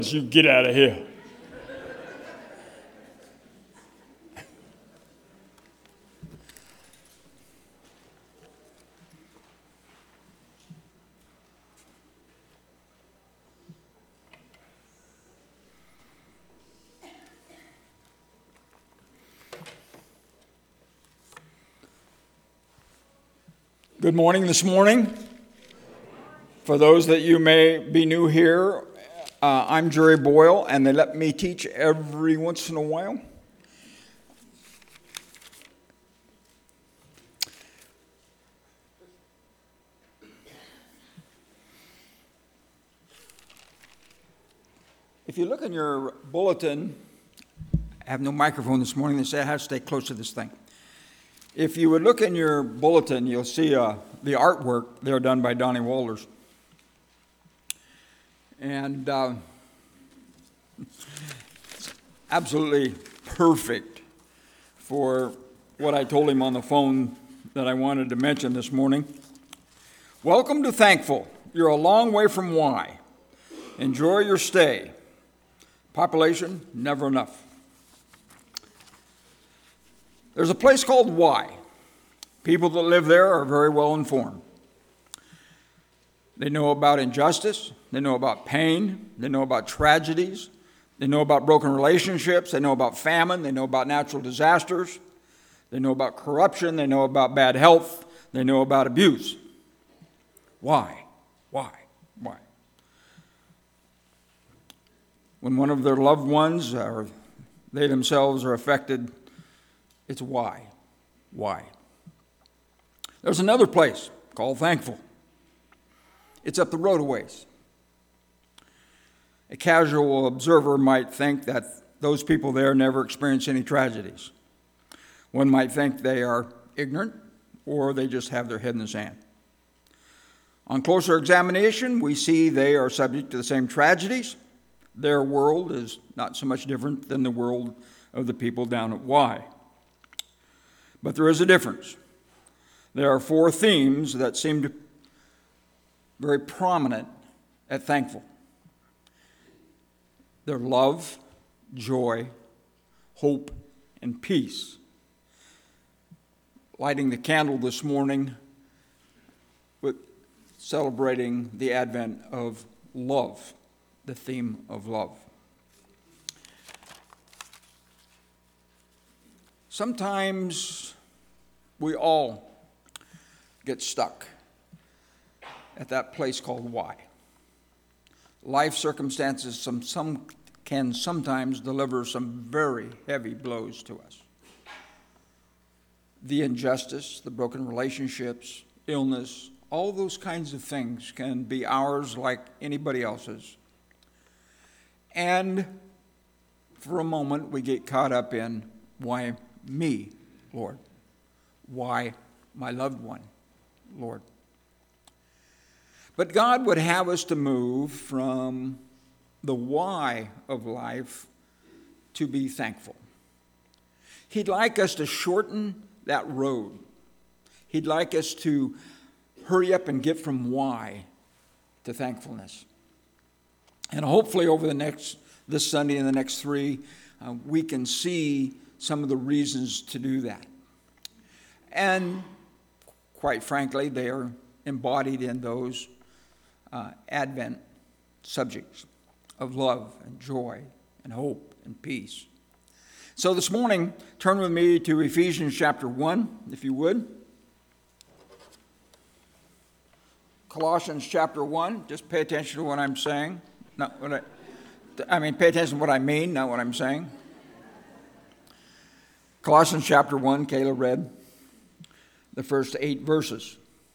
You get out of here. Good morning this morning. For those that you may be new here, I'm Jerry Boyle, and they let me teach every once in a while. If you look in your bulletin, I have no microphone this morning. They say I have to stay close to this thing. If you would look in your bulletin, you'll see the artwork there done by Donnie Walters. And it's absolutely perfect for what I told him on the phone that I wanted to mention this morning. Welcome to Thankful. You're a long way from Why. Enjoy your stay. Population, never enough. There's a place called Why. People that live there are very well informed. They know about injustice. They know about pain. They know about tragedies. They know about broken relationships. They know about famine. They know about natural disasters. They know about corruption. They know about bad health. They know about abuse. Why? Why? Why? When one of their loved ones or they themselves are affected, it's why. Why? There's another place called Thankful. It's up the road a ways. A casual observer might think that those people there never experience any tragedies. One might think they are ignorant or they just have their head in the sand. On closer examination, we see they are subject to the same tragedies. Their world is not so much different than the world of the people down at Y. But there is a difference. There are four themes that seem to be very prominent at Thankful. They're love, joy, hope, and peace. Lighting the candle this morning with celebrating the advent of love, the theme of love. Sometimes we all get stuck at that place called Why. Life circumstances can sometimes deliver some very heavy blows to us. The injustice, the broken relationships, illness, all those kinds of things can be ours like anybody else's. And for a moment we get caught up in, why me, Lord? Why my loved one, Lord? But God would have us to move from the why of life to be thankful. He'd like us to shorten that road. He'd like us to hurry up and get from why to thankfulness. And hopefully over this Sunday and the next three, we can see some of the reasons to do that. And quite frankly, they are embodied in those Advent subjects of love and joy and hope and peace. So this morning, turn with me to Ephesians chapter 1, if you would. Colossians chapter 1, just pay attention to what I'm saying. Pay attention to what I mean, not what I'm saying. Colossians chapter 1, Kayla read the first 8 verses.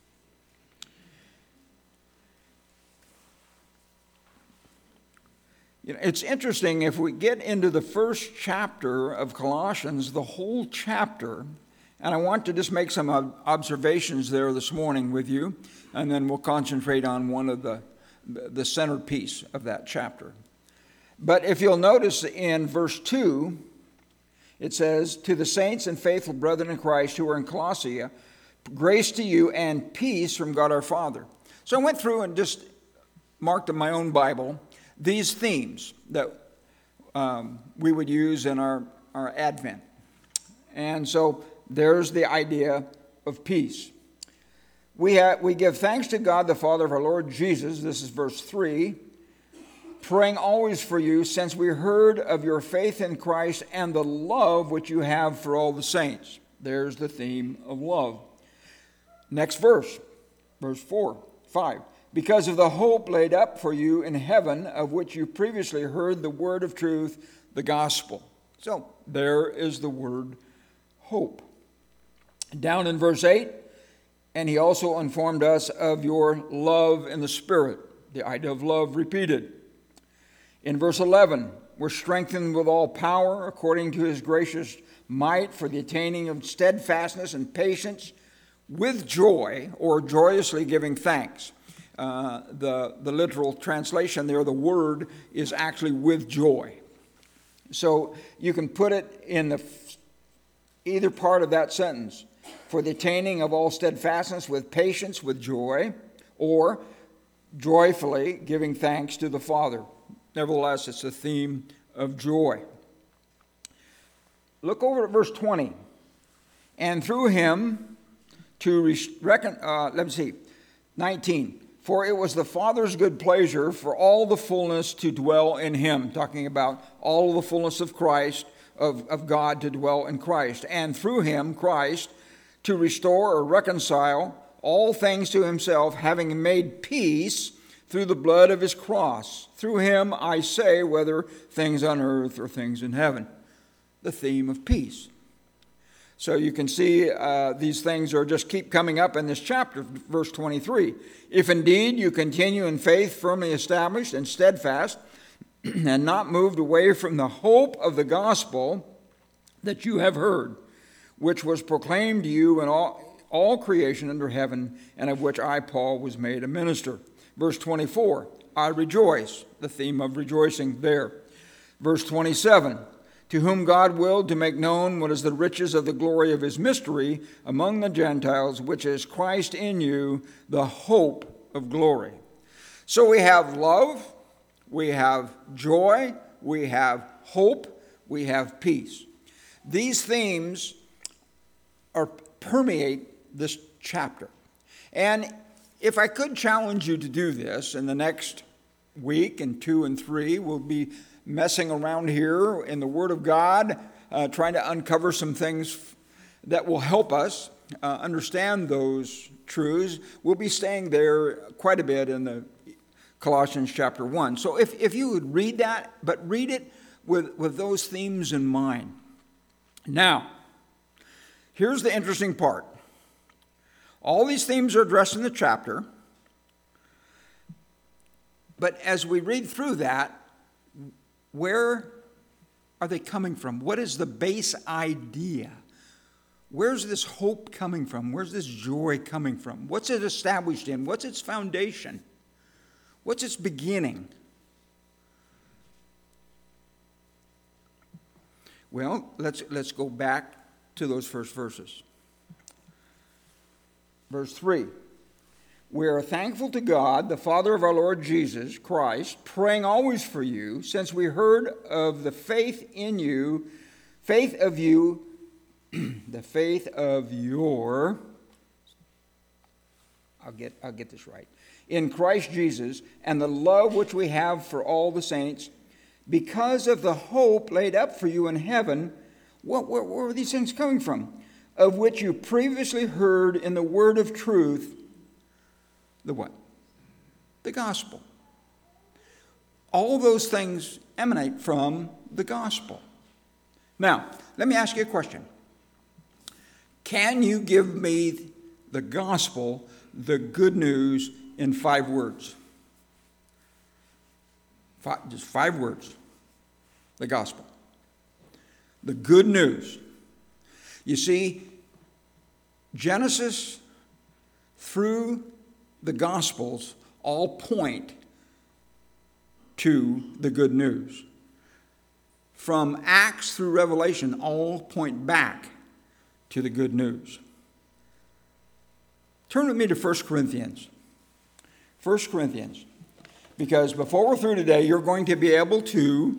It's interesting, if we get into the first chapter of Colossians, the whole chapter, and I want to just make some observations there this morning with you, and then we'll concentrate on one of the centerpiece of that chapter. But if you'll notice in verse 2, it says, "To the saints and faithful brethren in Christ who are in Colossae, grace to you and peace from God our Father." So I went through and just marked in my own Bible these themes that we would use in our Advent. And so there's the idea of peace. We give thanks to God the Father of our Lord Jesus, this is verse 3, praying always for you, since we heard of your faith in Christ and the love which you have for all the saints. There's the theme of love. Next verse 5. Because of the hope laid up for you in heaven, of which you previously heard the word of truth, the gospel. So there is the word hope. Down in verse 8, and he also informed us of your love in the Spirit. The idea of love repeated. In verse 11, we're strengthened with all power according to his gracious might for the attaining of steadfastness and patience with joy, or joyously giving thanks. The literal translation there, the word is actually with joy. So you can put it in either part of that sentence. For the attaining of all steadfastness with patience, with joy, or joyfully giving thanks to the Father. Nevertheless, it's a theme of joy. Look over at verse 20. And through him to let me see, 19. For it was the Father's good pleasure for all the fullness to dwell in him. Talking about all the fullness of Christ, of God to dwell in Christ. And through him, Christ, to restore or reconcile all things to himself, having made peace through the blood of his cross. Through him, I say, whether things on earth or things in heaven. The theme of peace. So you can see these things are just keep coming up in this chapter, verse 23. If indeed you continue in faith firmly established and steadfast, and not moved away from the hope of the gospel that you have heard, which was proclaimed to you in all creation under heaven, and of which I, Paul, was made a minister. Verse 24, I rejoice, the theme of rejoicing there. Verse 27, to whom God willed to make known what is the riches of the glory of his mystery among the Gentiles, which is Christ in you, the hope of glory. So we have love, we have joy, we have hope, we have peace. These themes permeate this chapter. And if I could challenge you to do this in the next week and 2 and 3, we'll be messing around here in the Word of God, trying to uncover some things that will help us understand those truths. We'll be staying there quite a bit in the Colossians chapter 1. So if you would read that, but read it with those themes in mind. Now, here's the interesting part. All these themes are addressed in the chapter, but as we read through that, where are they coming from? What is the base idea? Where's this hope coming from? Where's this joy coming from? What's it established in? What's its foundation? What's its beginning? Well, let's go back to those first verses. Verse 3. We are thankful to God, the Father of our Lord Jesus Christ, praying always for you, since we heard of the faith in you, faith of you, the faith of your, I'll get this right, in Christ Jesus, and the love which we have for all the saints, because of the hope laid up for you in heaven. Where are these things coming from? Of which you previously heard in the word of truth. The what? The gospel. All those things emanate from the gospel. Now, let me ask you a question. Can you give me the gospel, the good news, in 5 words? Just 5 words. The gospel. The good news. You see, Genesis through the Gospels all point to the good news. From Acts through Revelation, all point back to the good news. Turn with me to 1 Corinthians. 1 Corinthians. Because before we're through today, you're going to be able to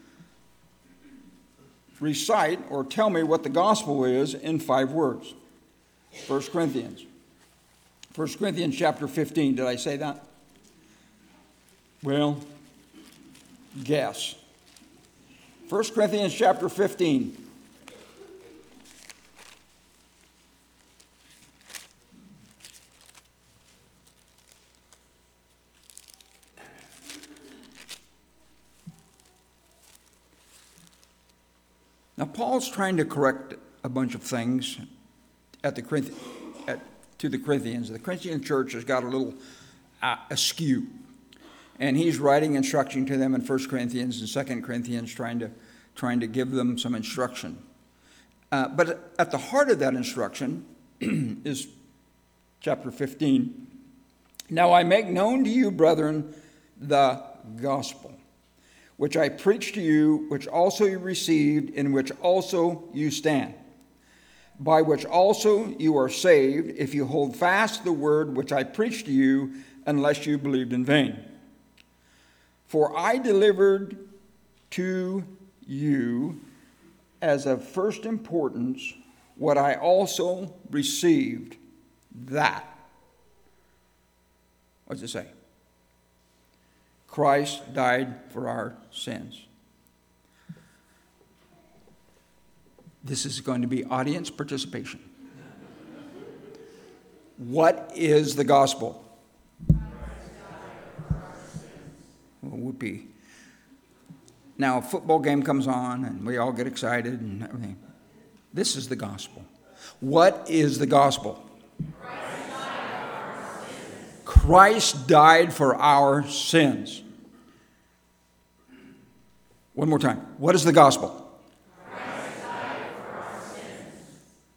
recite or tell me what the gospel is in 5 words. 1 Corinthians. 1 Corinthians chapter 15. Did I say that? Well, guess. 1 Corinthians chapter 15. Now, Paul's trying to correct a bunch of things to the Corinthians. The Corinthian church has got a little askew. And he's writing instruction to them in 1 Corinthians and 2 Corinthians, trying to give them some instruction. But at the heart of that instruction is chapter 15. Now I make known to you, brethren, the gospel, which I preached to you, which also you received, in which also you stand, by which also you are saved, if you hold fast the word which I preached to you, unless you believed in vain. For I delivered to you as of first importance what I also received, that. What does it say? Christ died for our sins. This is going to be audience participation. What is the gospel? Whoopee. Now, a football game comes on, and we all get excited and everything. This is the gospel. What is the gospel? Christ died for our sins. One more time. What is the gospel? Christ died for our sins.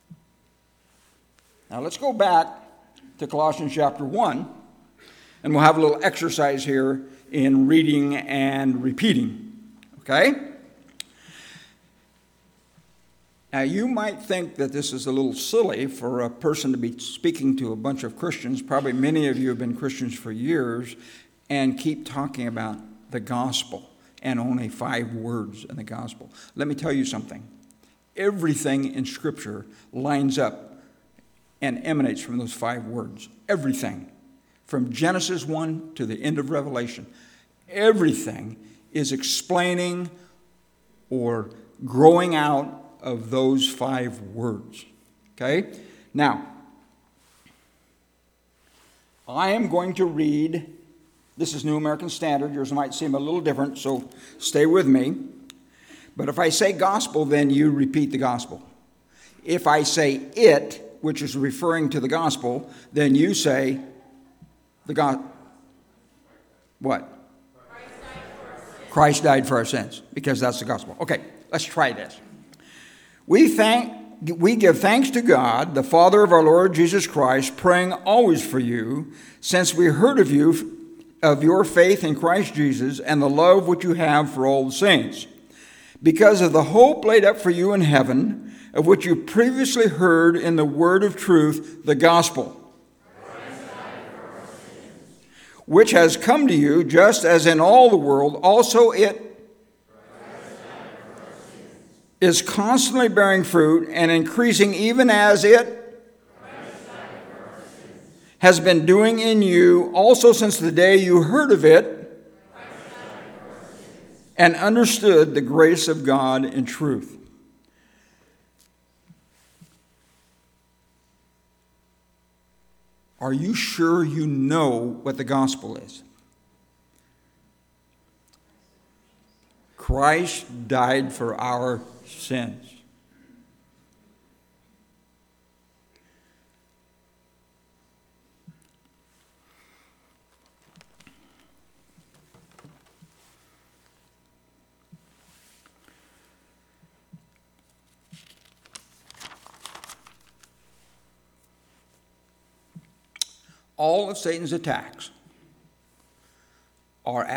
Now let's go back to Colossians chapter 1, and we'll have a little exercise here in reading and repeating. Okay? Now you might think that this is a little silly for a person to be speaking to a bunch of Christians. Probably many of you have been Christians for years and keep talking about the gospel and only 5 words in the gospel. Let me tell you something. Everything in Scripture lines up and emanates from those 5 words. Everything. From Genesis 1 to the end of Revelation. Everything is explaining or growing out of those 5 words. Okay? Now, I am going to read, this is New American Standard, yours might seem a little different, so stay with me. But if I say gospel, then you repeat the gospel. If I say it, which is referring to the gospel, then you say the gospel. What? Christ died for our sins, because that's the gospel. Okay, let's try this. We give thanks to God, the Father of our Lord Jesus Christ, praying always for you, since we heard of you, of your faith in Christ Jesus, and the love which you have for all the saints, because of the hope laid up for you in heaven, of which you previously heard in the word of truth, the gospel, which has come to you, just as in all the world, also it is constantly bearing fruit and increasing, even as it has been doing in you also since the day you heard of it and understood the grace of God in truth. Are you sure you know what the gospel is? Christ died for our sins. All of Satan's attacks are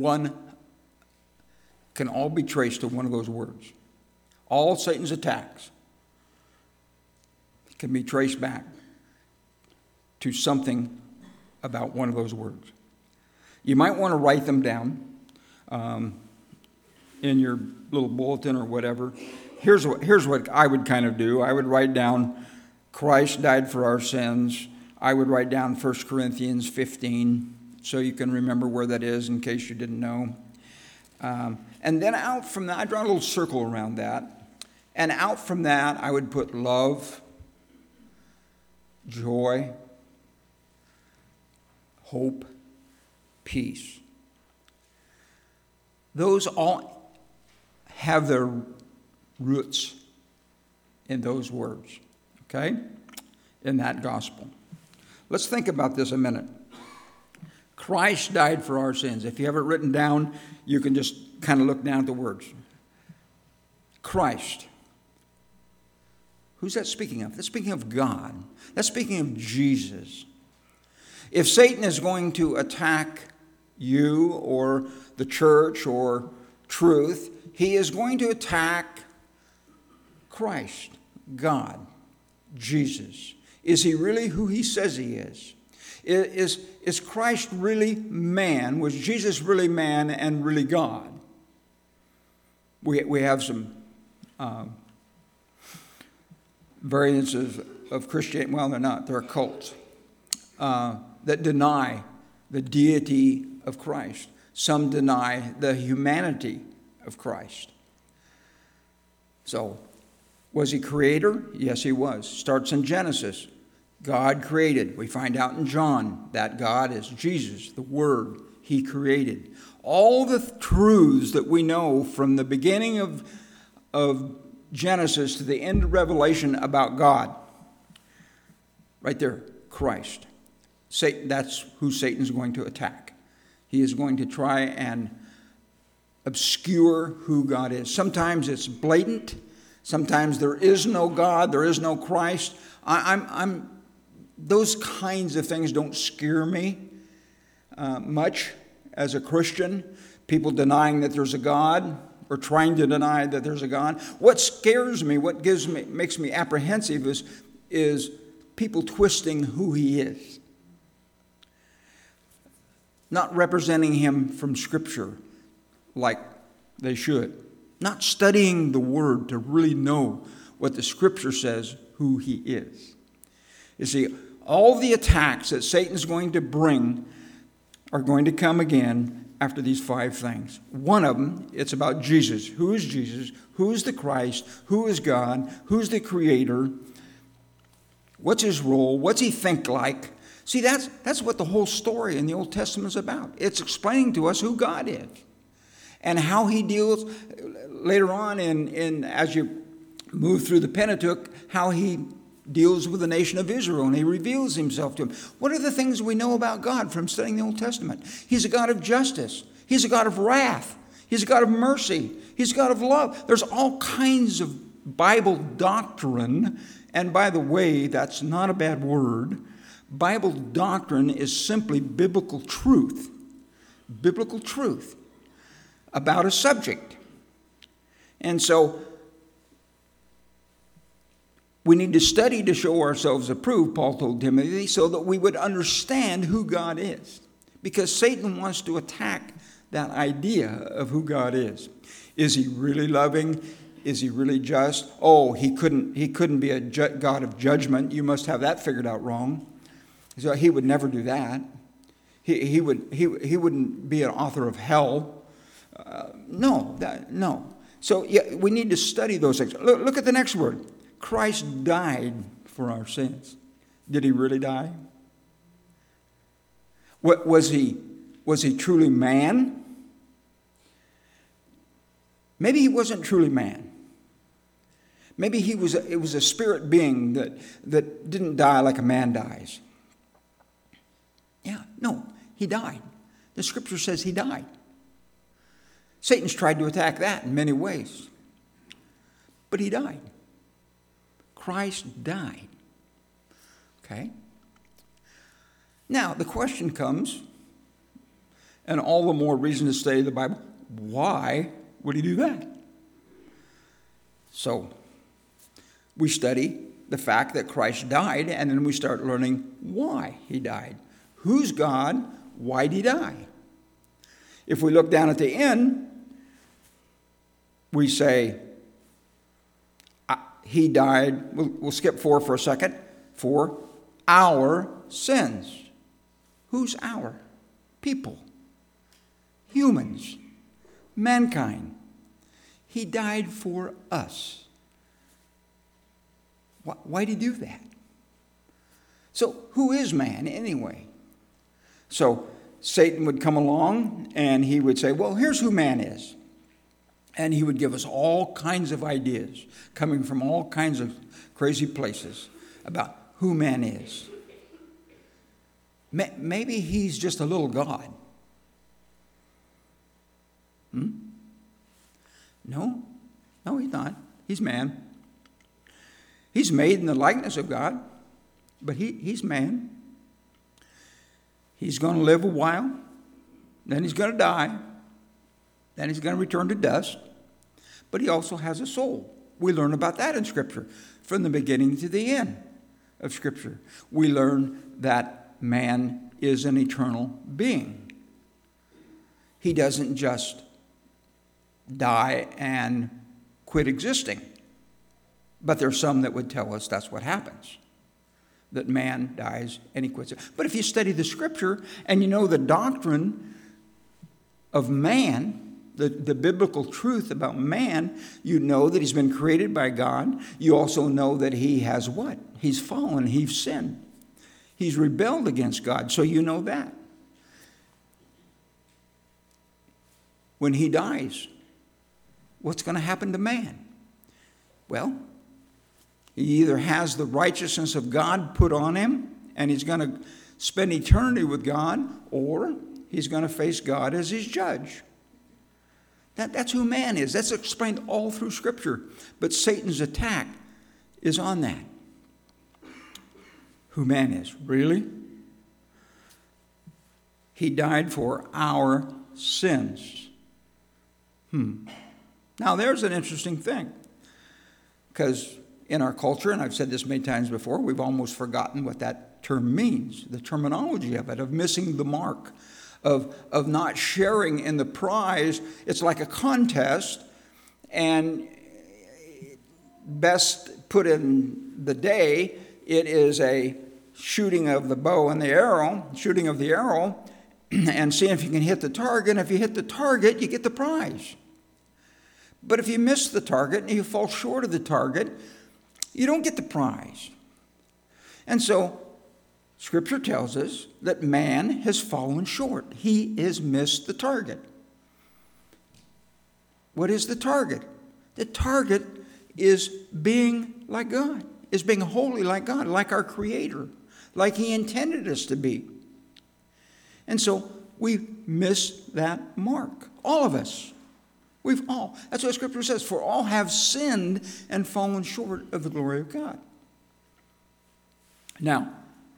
can all be traced to one of those words. All Satan's attacks can be traced back to something about one of those words. You might want to write them down in your little bulletin or whatever. Here's what I would kind of do. I would write down Christ died for our sins. I would write down 1 Corinthians 15 so you can remember where that is in case you didn't know. And then out from that, I draw a little circle around that. And out from that, I would put love, joy, hope, peace. Those all have their roots in those words, okay? In that gospel. Let's think about this a minute. Christ died for our sins. If you have it written down, you can just kind of look down at the words. Christ. Who's that speaking of? That's speaking of God. That's speaking of Jesus. If Satan is going to attack you or the church or truth, he is going to attack Christ, God, Jesus. Is he really who he says he is? Is Christ really man? Was Jesus really man and really God? We have some variances of Christianity. Well, they're not. They're cults that deny the deity of Christ. Some deny the humanity of Christ. So, was he creator? Yes, he was. Starts in Genesis. God created. We find out in John that God is Jesus, the Word. He created. All the truths that we know from the beginning of Genesis to the end of Revelation about God. Right there, Christ. Satan, that's who Satan's going to attack. He is going to try and obscure who God is. Sometimes it's blatant. Sometimes there is no God. There is no Christ. Those kinds of things don't scare me much as a Christian. People denying that there's a God or trying to deny that there's a God. What scares me, what makes me apprehensive is people twisting who he is. Not representing him from Scripture like they should. Not studying the Word to really know what the Scripture says who he is. You see, all the attacks that Satan's going to bring are going to come again after these 5 things. One of them, it's about Jesus. Who is Jesus? Who is the Christ? Who is God? Who's the Creator? What's his role? What's he think like? See, that's what the whole story in the Old Testament is about. It's explaining to us who God is and how he deals later on in as you move through the Pentateuch, how he deals with the nation of Israel and he reveals himself to them. What are the things we know about God from studying the Old Testament? He's a God of justice. He's a God of wrath. He's a God of mercy. He's a God of love. There's all kinds of Bible doctrine. And by the way, that's not a bad word. Bible doctrine is simply biblical truth. Biblical truth about a subject. And so we need to study to show ourselves approved, Paul told Timothy, so that we would understand who God is. Because Satan wants to attack that idea of who God is. Is he really loving? Is he really just? Oh, he couldn't be a God of judgment. You must have that figured out wrong. So he would never do that. He wouldn't be an author of hell. No. So yeah, we need to study those things. Look at the next word. Christ died for our sins. Did he really die? Was he truly man? Maybe he wasn't truly man. Maybe it was a spirit being that didn't die like a man dies. Yeah, no, he died. The Scripture says he died. Satan's tried to attack that in many ways. But he died. Christ died. Okay? Now, the question comes, and all the more reason to study the Bible, why would he do that? So, we study the fact that Christ died, and then we start learning why he died. Who's God? Why'd he die? If we look down at the end, we say, he died, we'll skip 4 for a second, for our sins. Who's our? People. Humans. Mankind. He died for us. Why did he do that? So who is man anyway? So Satan would come along and he would say, well, here's who man is. And he would give us all kinds of ideas coming from all kinds of crazy places about who man is. Maybe he's just a little God. No, he's not. He's man. He's made in the likeness of God, but he's man. He's going to live a while, then he's going to die, then he's going to return to dust, but he also has a soul. We learn about that in Scripture, from the beginning to the end of Scripture. We learn that man is an eternal being. He doesn't just die and quit existing. But there's some that would tell us that's what happens, that man dies and he quits it. But if you study the Scripture and you know the doctrine of man, the biblical truth about man, you know that he's been created by God. You also know that he has what? He's fallen, he's sinned. He's rebelled against God, so you know that. When he dies, what's going to happen to man? Well, he either has the righteousness of God put on him, and he's going to spend eternity with God, or he's going to face God as his judge. That's who man is. That's explained all through Scripture. But Satan's attack is on that. Who man is. Really? He died for our sins. Now, there's an interesting thing. Because in our culture, and I've said this many times before, we've almost forgotten what that term means, the terminology of it, of missing the mark, of not sharing in the prize. It's like a contest, and best put in the day, it is a shooting of the bow and the arrow, shooting of the arrow, and seeing if you can hit the target. And if you hit the target, you get the prize. But if you miss the target and you fall short of the target, you don't get the prize. And so Scripture tells us that man has fallen short. He has missed the target. What is the target? The target is being like God, is being holy like God, like our Creator, like He intended us to be. And so we miss that mark. All of us. We've all. That's what Scripture says. For all have sinned and fallen short of the glory of God. Now,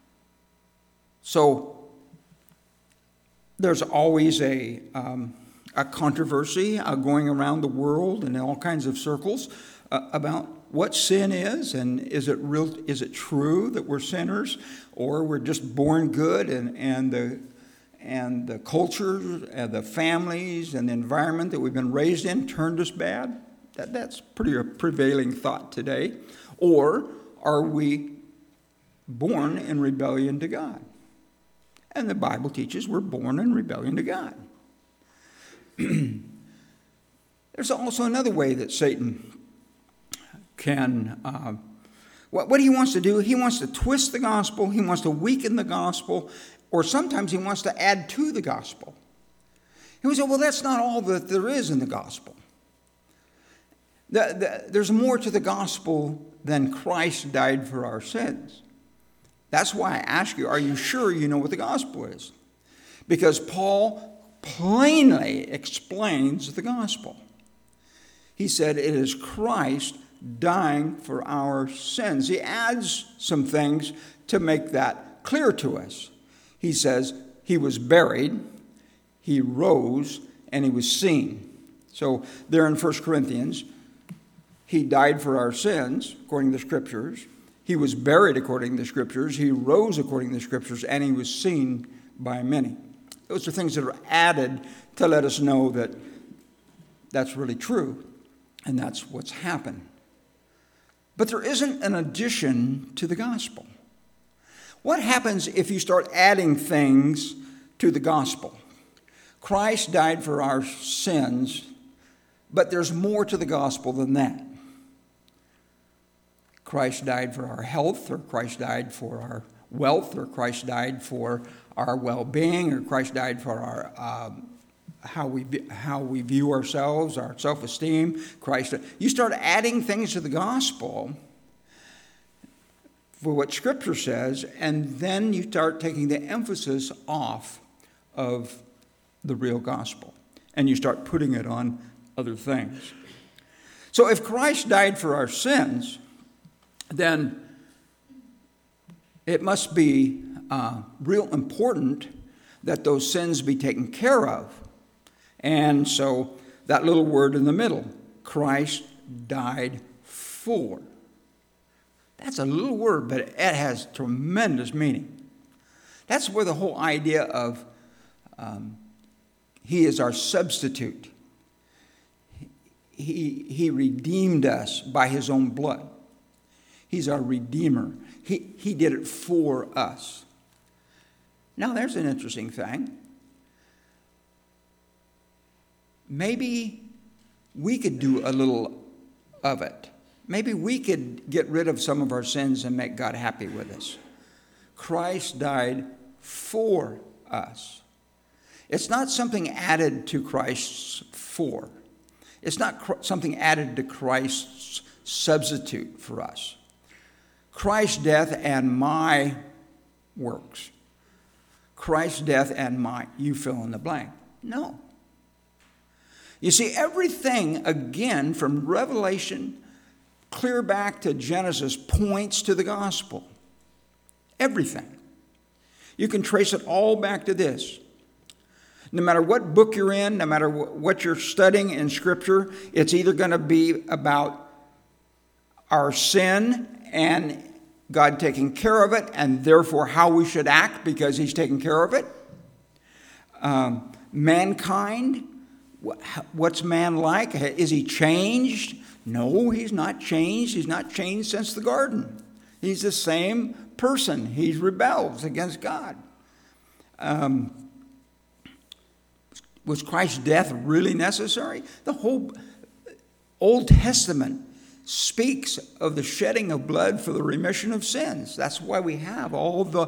so there's always a controversy going around the world and in all kinds of circles about what sin is, and is it real? Is it true that we're sinners, or we're just born good, and the culture and the families and the environment that we've been raised in turned us bad? That's pretty a prevailing thought today. Or are we born in rebellion to God? And the Bible teaches we're born in rebellion to God. There's also another way that Satan can, what he wants to do, he wants to twist the gospel, he wants to weaken the gospel, or sometimes he wants to add to the gospel. He will say, well, that's not all that there is in the gospel. There's more to the gospel than Christ died for our sins. That's why I ask you, are you sure you know what the gospel is? Because Paul plainly explains the gospel. He said it is Christ dying for our sins. He adds some things to make that clear to us. He says he was buried, he rose, and he was seen. So there in 1 Corinthians, he died for our sins, according to the Scriptures. He was buried according to the Scriptures. He rose according to the Scriptures, and he was seen by many. Those are things that are added to let us know that that's really true, and that's what's happened. But there isn't an addition to the gospel. What happens if you start adding things to the gospel? Christ died for our sins, but there's more to the gospel than that. Christ died for our health, or Christ died for our wealth, or Christ died for our well-being, or Christ died for our how we view ourselves, our self-esteem. Christ, you start adding things to the gospel for what Scripture says, and then you start taking the emphasis off of the real gospel, and you start putting it on other things. So if Christ died for our sins, then it must be real important that those sins be taken care of. And so that little word in the middle, Christ died for. That's a little word, but it has tremendous meaning. That's where the whole idea of he is our substitute. He redeemed us by his own blood. He's our Redeemer. He did it for us. Now, there's an interesting thing. Maybe we could do a little of it. Maybe we could get rid of some of our sins and make God happy with us. Christ died for us. It's not something added to Christ's for. It's not something added to Christ's substitute for us. Christ's death and my works. Christ's death and my, you fill in the blank. No. You see, everything, again, from Revelation clear back to Genesis, points to the gospel. Everything. You can trace it all back to this. No matter what book you're in, no matter what you're studying in Scripture, it's either going to be about our sin and God taking care of it, and therefore how we should act because he's taking care of it. Mankind, what's man like? Is he changed? No, he's not changed. He's not changed since the garden. He's the same person. He rebels against God. Was Christ's death really necessary? The whole Old Testament speaks of the shedding of blood for the remission of sins. That's why we have all the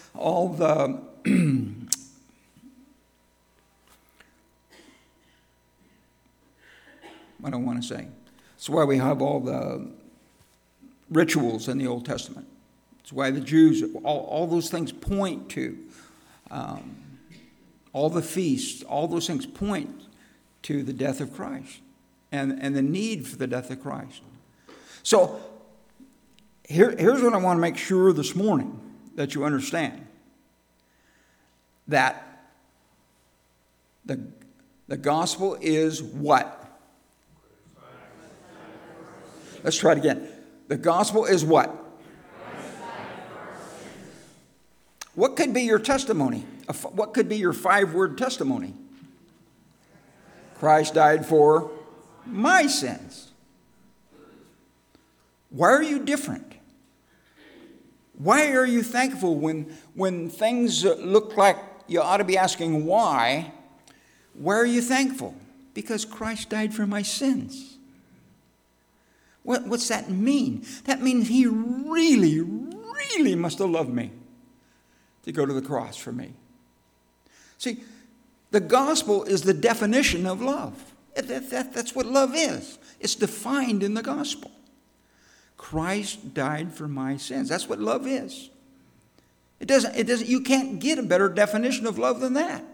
what do I want to say? That's why we have all the rituals in the Old Testament. It's why the Jews, all those things point to, all the feasts, all those things point to the death of Christ and the need for the death of Christ. So here's what I want to make sure this morning that you understand. That the gospel is what? Let's try it again. The gospel is what? What could be your testimony? What could be your 5-word testimony? Christ died for my sins. Why are you different? Why are you thankful when things look like you ought to be asking why? Why are you thankful? Because Christ died for my sins. What's that mean? That means he really, really must have loved me to go to the cross for me. See, the gospel is the definition of love. That's what love is. It's defined in the gospel. Christ died for my sins. That's what love is. It doesn't, you can't get a better definition of love than that.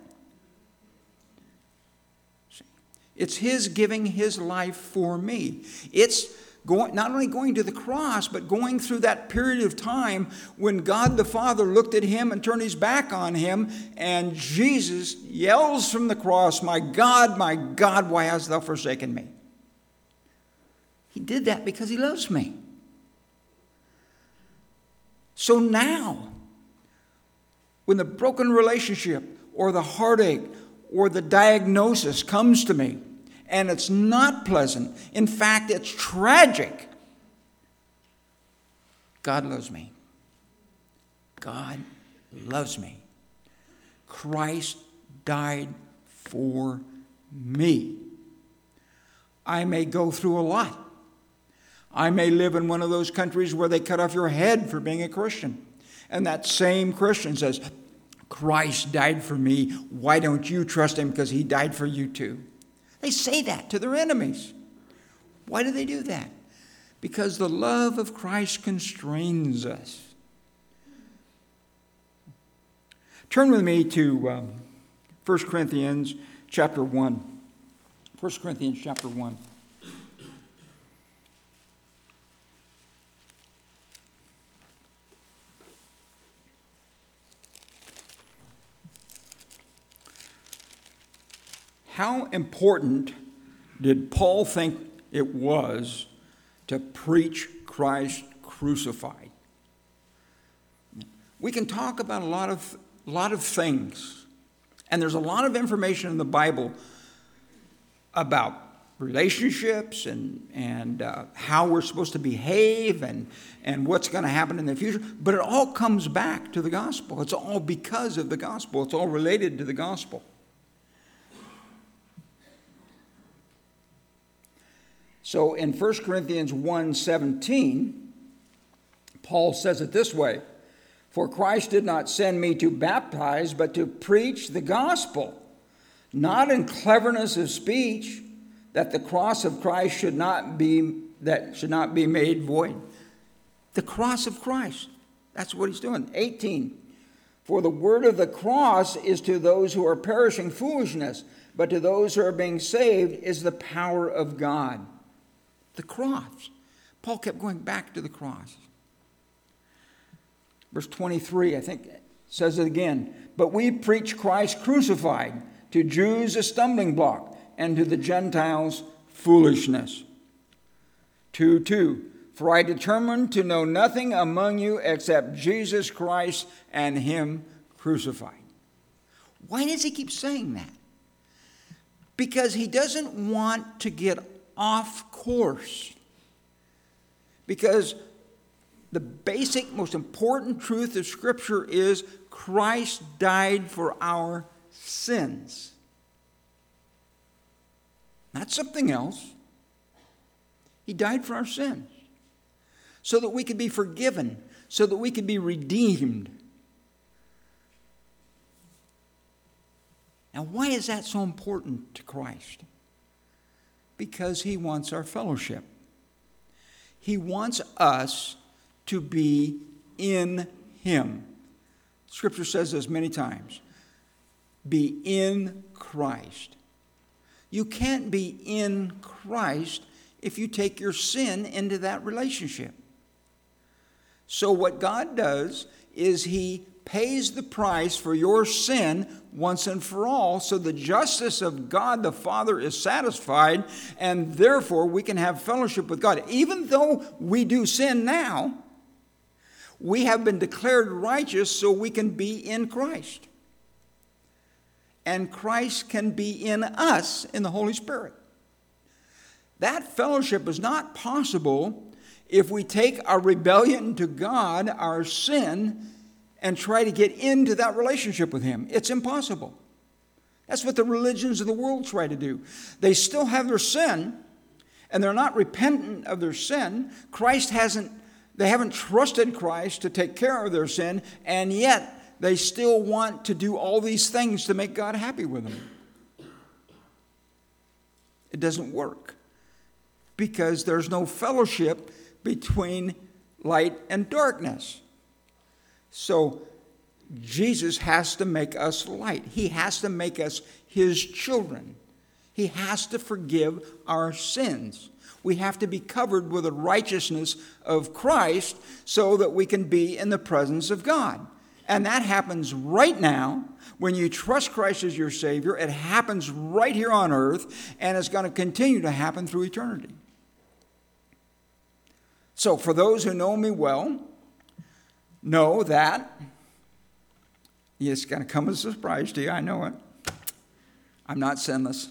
It's his giving his life for me. It's not only going to the cross, but going through that period of time when God the Father looked at him and turned his back on him, and Jesus yells from the cross, my God, why hast thou forsaken me? He did that because he loves me. So now, when the broken relationship or the heartache or the diagnosis comes to me, and it's not pleasant, in fact, it's tragic, God loves me. God loves me. Christ died for me. I may go through a lot. I may live in one of those countries where they cut off your head for being a Christian. And that same Christian says, Christ died for me. Why don't you trust him? Because he died for you too. They say that to their enemies. Why do they do that? Because the love of Christ constrains us. Turn with me to 1 Corinthians chapter 1. 1 Corinthians chapter 1. How important did Paul think it was to preach Christ crucified? We can talk about a lot of things, and there's a lot of information in the Bible about relationships and how we're supposed to behave and what's going to happen in the future, but it all comes back to the gospel. It's all because of the gospel. It's all related to the gospel. So in 1 Corinthians 1:17, Paul says it this way, "For Christ did not send me to baptize, but to preach the gospel, not in cleverness of speech, that the cross of Christ should not be made void." The cross of Christ. That's what he's doing. 18, "For the word of the cross is to those who are perishing foolishness, but to those who are being saved is the power of God." The cross. Paul kept going back to the cross. Verse 23, I think, says it again. "But we preach Christ crucified, to Jews a stumbling block, and to the Gentiles foolishness." 2:2, "For I determined to know nothing among you except Jesus Christ and him crucified." Why does he keep saying that? Because he doesn't want to get off course. Because the basic, most important truth of Scripture is Christ died for our sins. Not something else. He died for our sins. So that we could be forgiven. So that we could be redeemed. Now, why is that so important to Christ? Because he wants our fellowship. He wants us to be in him. Scripture says this many times. Be in Christ. You can't be in Christ if you take your sin into that relationship. So what God does is he pays the price for your sin once and for all, so the justice of God the Father is satisfied, and therefore we can have fellowship with God. Even though we do sin now, we have been declared righteous so we can be in Christ. And Christ can be in us in the Holy Spirit. That fellowship is not possible if we take our rebellion to God, our sin, and try to get into that relationship with him. It's impossible. That's what the religions of the world try to do. They still have their sin, and they're not repentant of their sin. They haven't trusted Christ to take care of their sin, and yet they still want to do all these things to make God happy with them. It doesn't work because there's no fellowship between light and darkness. So Jesus has to make us light. He has to make us his children. He has to forgive our sins. We have to be covered with the righteousness of Christ so that we can be in the presence of God. And that happens right now when you trust Christ as your Savior. It happens right here on earth, and it's going to continue to happen through eternity. So for those who know me well, know that It's going to come as a surprise to you, I know it. I'm not sinless.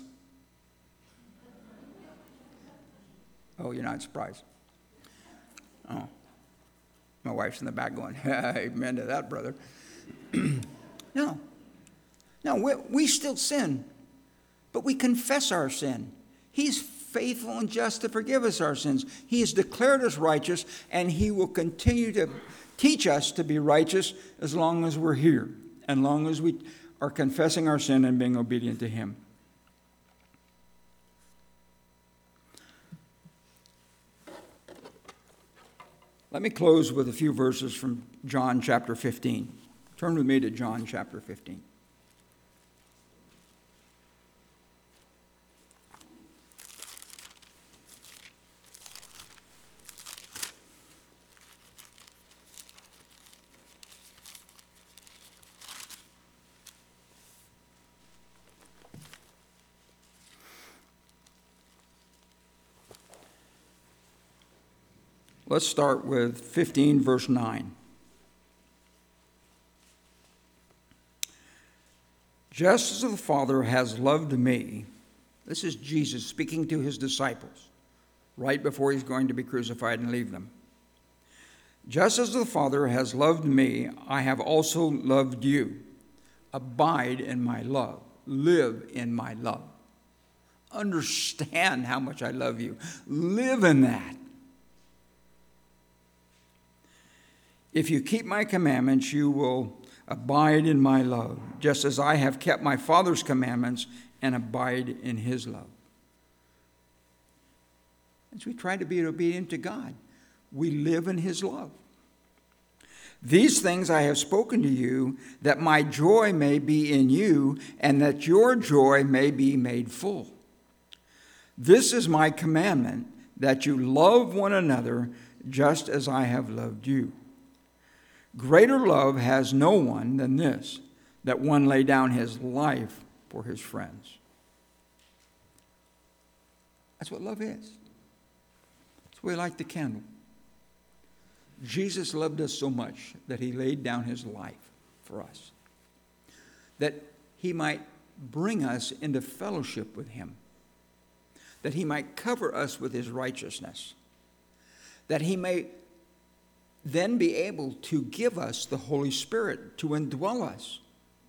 Oh, you're not surprised. Oh. My wife's in the back going, amen to that, brother. No, we still sin, but we confess our sin. He's faithful and just to forgive us our sins. He has declared us righteous, and he will continue to teach us to be righteous as long as we're here, and long as we are confessing our sin and being obedient to him. Let me close with a few verses from John chapter 15. Turn with me to John chapter 15. Let's start with 15, verse 9. Just as the Father has loved me, this is Jesus speaking to his disciples right before he's going to be crucified and leave them. Just as the Father has loved me, I have also loved you. Abide in my love. Live in my love. Understand how much I love you. Live in that. If you keep my commandments, you will abide in my love, just as I have kept my Father's commandments and abide in his love. As we try to be obedient to God, we live in his love. These things I have spoken to you, that my joy may be in you, and that your joy may be made full. This is my commandment, that you love one another just as I have loved you. Greater love has no one than this, that one lay down his life for his friends. That's what love is. That's why we light the candle. Jesus loved us so much that he laid down his life for us, that he might bring us into fellowship with him, that he might cover us with his righteousness, that he may then be able to give us the Holy Spirit to indwell us.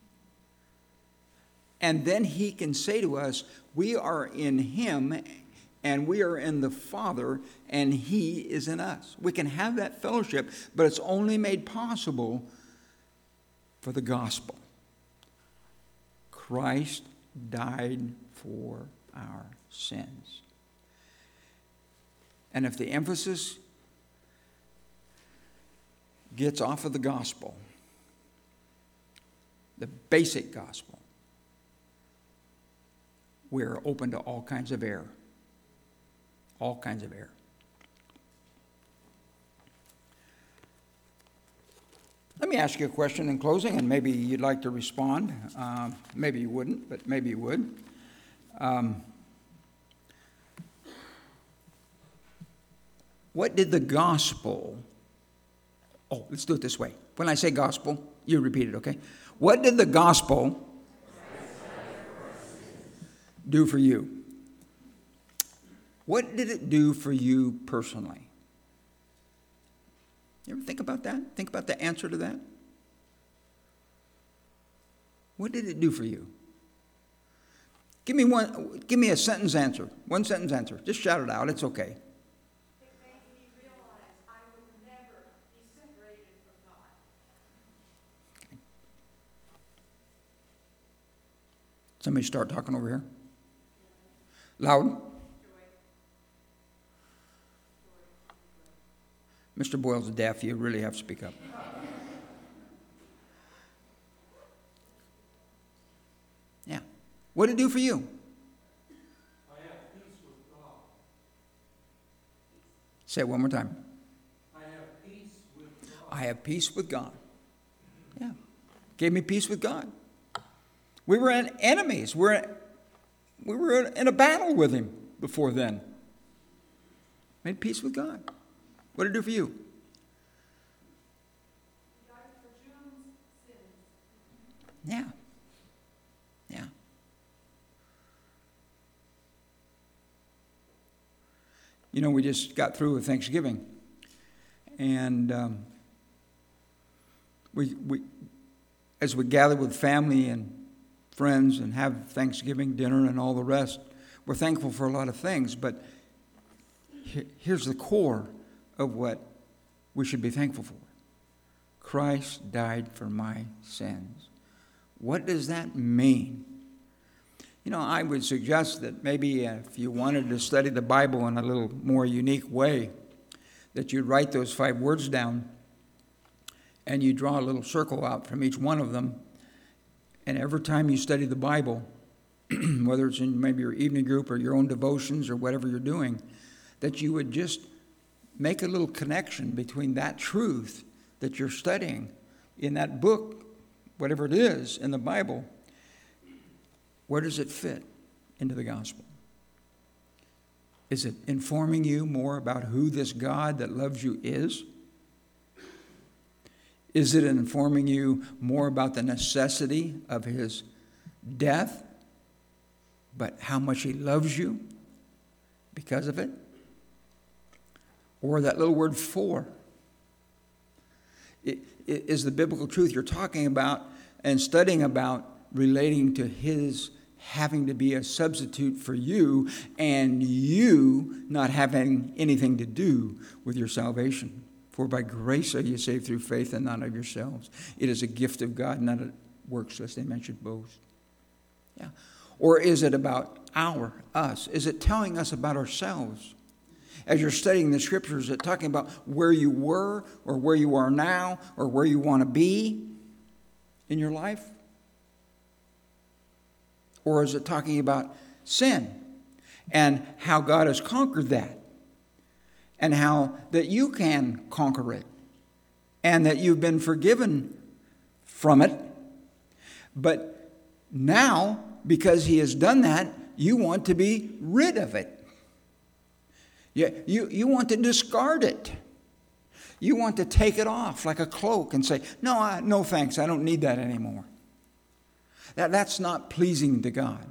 And then he can say to us, we are in him and we are in the Father and he is in us. We can have that fellowship, but it's only made possible for the gospel. Christ died for our sins. And if the emphasis gets off of the gospel, the basic gospel, we're open to all kinds of error. All kinds of error. Let me ask you a question in closing, and maybe you'd like to respond. Maybe you wouldn't, but maybe you would. What did the gospel... Oh, let's do it this way. When I say gospel, you repeat it, okay? What did the gospel do for you? What did it do for you personally? You ever think about that? Think about the answer to that? What did it do for you? Give me a sentence answer. One sentence answer. Just shout it out. It's okay. Somebody start talking over here. Loud. Mr. Boyle's deaf. You really have to speak up. Yeah. What did it do for you? I have peace with God. Say it one more time. I have peace with God. I have peace with God. Yeah. Gave me peace with God. We were enemies. We were in a battle with him before then. Made peace with God. What did it do for you? He died for June's sins. Yeah. Yeah. You know, we just got through with Thanksgiving. And we as we gather with family and friends and have Thanksgiving dinner and all the rest, we're thankful for a lot of things. But here's the core of what we should be thankful for. Christ died for my sins. What does that mean? You know, I would suggest that maybe if you wanted to study the Bible in a little more unique way, that you'd write those 5 words down and you draw a little circle out from each one of them. And every time you study the Bible, whether it's in maybe your evening group or your own devotions or whatever you're doing, that you would just make a little connection between that truth that you're studying in that book, whatever it is in the Bible. Where does it fit into the gospel? Is it informing you more about who this God that loves you is? Is it informing you more about the necessity of his death, but how much he loves you because of it? Or that little word for? Is the biblical truth you're talking about and studying about relating to his having to be a substitute for you and you not having anything to do with your salvation? For by grace are you saved through faith and not of yourselves. It is a gift of God, not of works, lest they men should boast. Yeah. Or is it about us? Is it telling us about ourselves? As you're studying the scriptures, is it talking about where you were or where you are now or where you want to be in your life? Or is it talking about sin and how God has conquered that and how that you can conquer it and that you've been forgiven from it, but now, because he has done that, you want to be rid of it. You want to discard it. You want to take it off like a cloak and say, no thanks, I don't need that anymore. That's not pleasing to God.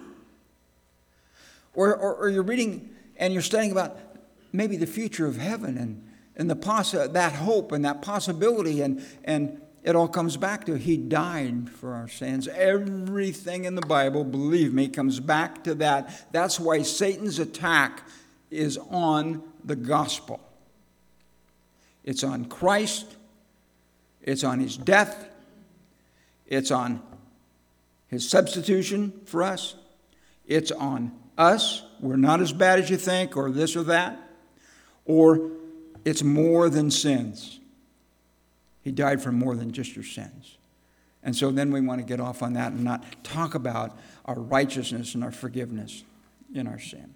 Or you're reading and you're studying about maybe the future of heaven and that hope and that possibility, and it all comes back to he died for our sins. Everything in the Bible, believe me, comes back to that. That's why Satan's attack is on the gospel. It's on Christ. It's on his death. It's on his substitution for us. It's on us. We're not as bad as you think, or this or that. Or it's more than sins. He died for more than just your sins. And so then we want to get off on that and not talk about our righteousness and our forgiveness in our sin.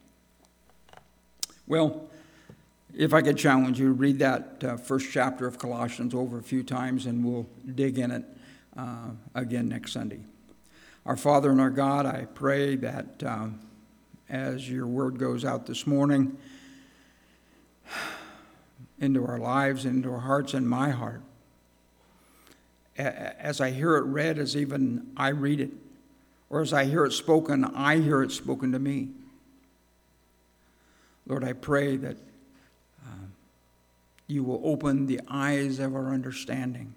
Well, if I could challenge you, read that first chapter of Colossians over a few times, and we'll dig in it again next Sunday. Our Father and our God, I pray that as your word goes out this morning into our lives, into our hearts and my heart, as I hear it read, as even I read it, or as I hear it spoken, I hear it spoken to me. Lord, I pray that you will open the eyes of our understanding.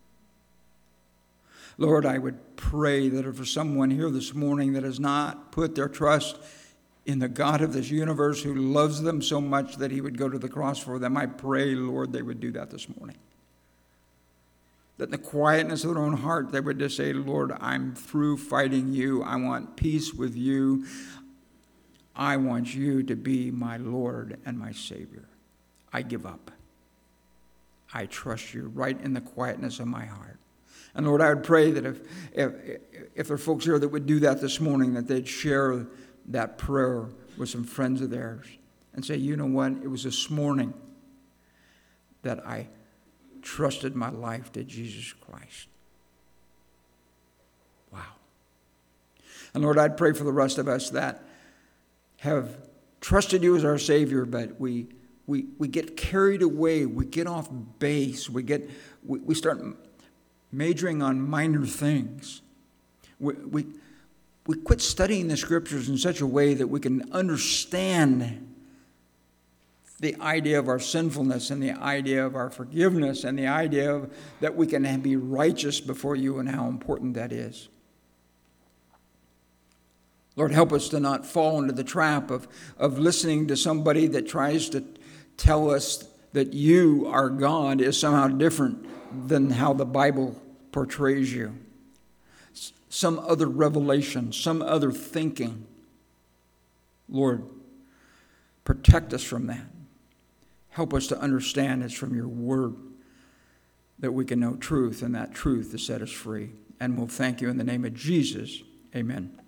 Lord, I would pray that if there's someone here this morning that has not put their trust in the God of this universe who loves them so much that he would go to the cross for them, I pray, Lord, they would do that this morning. That in the quietness of their own heart, they would just say, Lord, I'm through fighting you. I want peace with you. I want you to be my Lord and my Savior. I give up. I trust you right in the quietness of my heart. And Lord, I would pray that if there are folks here that would do that this morning, that they'd share that prayer with some friends of theirs and say, you know what, it was this morning that I trusted my life to Jesus Christ. Wow. And Lord, I'd pray for the rest of us that have trusted you as our Savior, but we get carried away, we get off base, we start majoring on minor things We quit studying the Scriptures in such a way that we can understand the idea of our sinfulness and the idea of our forgiveness and the idea that we can be righteous before you and how important that is. Lord, help us to not fall into the trap of listening to somebody that tries to tell us that you, our God, is somehow different than how the Bible portrays you. Some other revelation, some other thinking. Lord, protect us from that. Help us to understand it's from your word that we can know truth, and that truth to set us free. And we'll thank you in the name of Jesus. Amen.